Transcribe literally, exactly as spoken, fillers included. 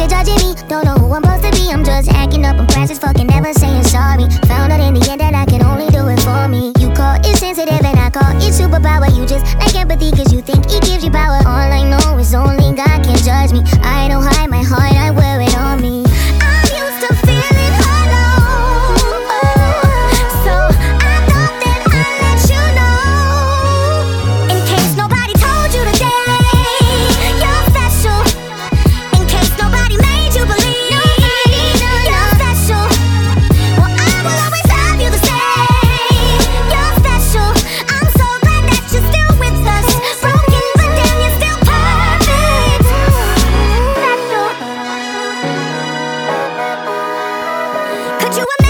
here judging me. Don't know who I'm supposed to be. I'm just acting up. I'm crash as fucking never saying sorry. Found out in the end that I can only do it for me. You call it sensitive and I call it superpower. You just like empathy cause you think it gives you power. All I know is only God can judge me. I don't hide my heart, I wear it on me. I'm used to feeling hollow, so I thought that I'd let you know. In case nobody told you today, you're special. In case nobody made you believe you're special. Well, I will always love you the same. You're special. I'm so glad that you're still with us. Broken, but damn, you're still perfect. Special. Could you imagine?